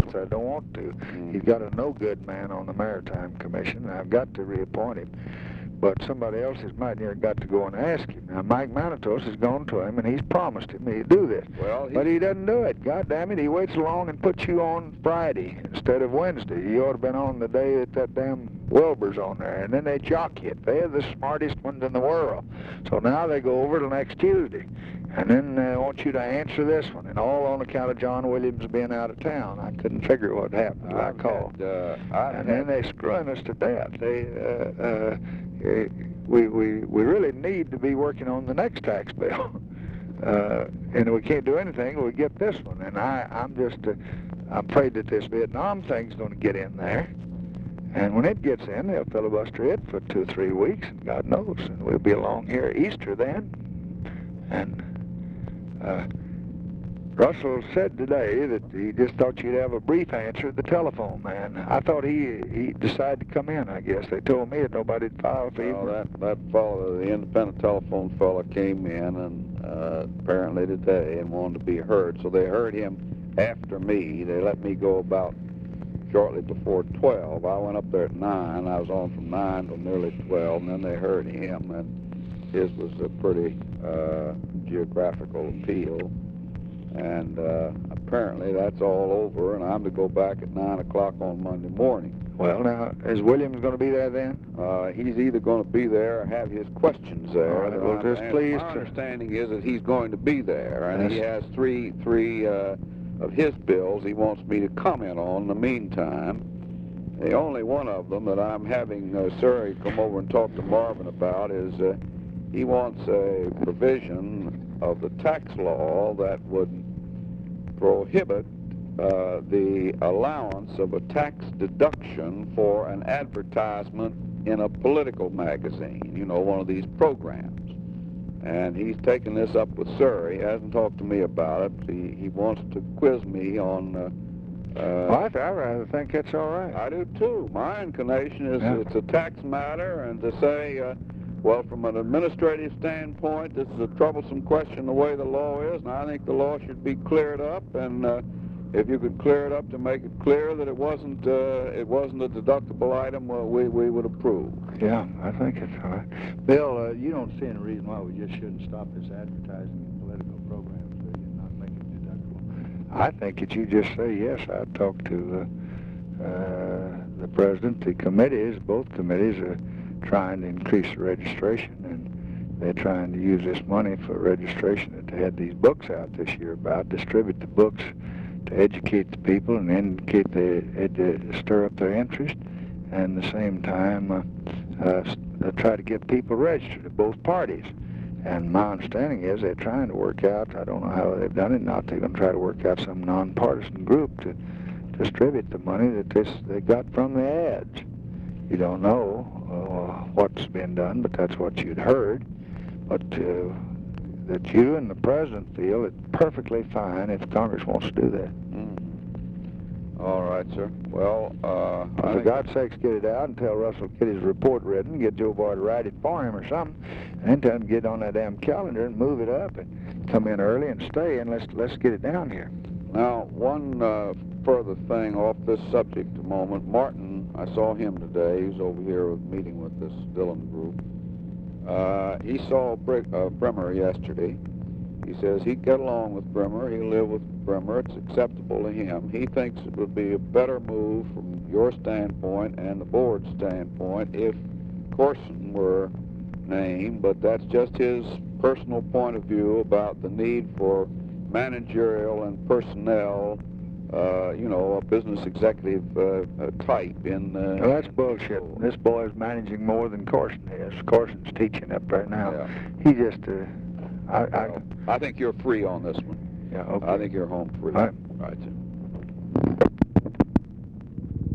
months. I don't want to. He's got a no-good man on the Maritime Commission, and I've got to reappoint him. But somebody else has might near got to go and ask him. Now, Mike Manitos has gone to him, and he's promised him he'd do this. Well, but he doesn't do it. God damn it, he waits along and puts you on Friday instead of Wednesday. You ought to have been on the day that damn Wilbur's on there, and then they jock you. They're the smartest ones in the world. So now they go over till next Tuesday. And then they want you to answer this one, and all on account of John Williams being out of town. I couldn't figure what happened. I called. And then they're screwing us to death. We really need to be working on the next tax bill. And we can't do anything till we get this one. And I'm afraid that this Vietnam thing's going to get in there. And when it gets in, they'll filibuster it for 2 or 3 weeks, and God knows. And we'll be along here at Easter then. And Russell said today that he just thought you'd have a brief answer at the telephone, man. I thought he decided to come in, I guess. They told me that nobody'd file for him. Well, that fellow, the independent telephone fellow, came in and apparently today and wanted to be heard. So they heard him after me. They let me go about shortly before 12. I went up there at 9. I was on from 9 till nearly 12, and then they heard him, and his was a pretty geographical appeal. And apparently that's all over, and I'm to go back at 9 o'clock on Monday morning. Well, now, is Williams going to be there then? He's either going to be there or have his questions there. All right, well, just please. My understanding is that he's going to be there, and he has three of his bills he wants me to comment on in the meantime. The only one of them that I'm having Surrey come over and talk to Marvin about is he wants a provision of the tax law that would prohibit the allowance of a tax deduction for an advertisement in a political magazine, you know, one of these programs. And he's taken this up with Surrey. He hasn't talked to me about it. He wants to quiz me on... well, I rather think it's all right. I do, too. My inclination is it's a tax matter, and to say... well, from an administrative standpoint, this is a troublesome question the way the law is, and I think the law should be cleared up. And if you could clear it up to make it clear that it wasn't a deductible item, well, we would approve. Yeah, I think it's all right. Bill, you don't see any reason why we just shouldn't stop this advertising in political programs, so you're not making it deductible. I think that you just say yes. I talked to the president. The committees, both committees, are trying to increase the registration, and they're trying to use this money for registration that they had these books out this year about, distribute the books to educate the people and indicate stir up their interest, and at the same time try to get people registered at both parties. And my understanding is they're trying to work out, I don't know how they've done it, not they're going to try to work out some nonpartisan group to distribute the money that they got from the ads. You don't know what's been done, but that's what you'd heard. But that you and the president feel it's perfectly fine if Congress wants to do that. All right, sir. Well, for God's sakes, get it out and tell Russell to get his report written, get Joe Boy to write it for him or something, and then tell him to get on that damn calendar and move it up and come in early and stay, and let's get it down here. Now, one further thing off this subject a moment. Martin, I saw him today. He was over here meeting with this Dillon group. He saw Bremer yesterday. He says he'd get along with Bremer. He'll live with Bremer. It's acceptable to him. He thinks it would be a better move from your standpoint and the board's standpoint if Corson were named, but that's just his personal point of view about the need for managerial and personnel, you know, a business executive type in... well, that's bullshit. This boy is managing more than Corson is. Corson's teaching up right now. Yeah. He just... I think you're free on this one. Yeah, okay. I think you're home free. All right. Right.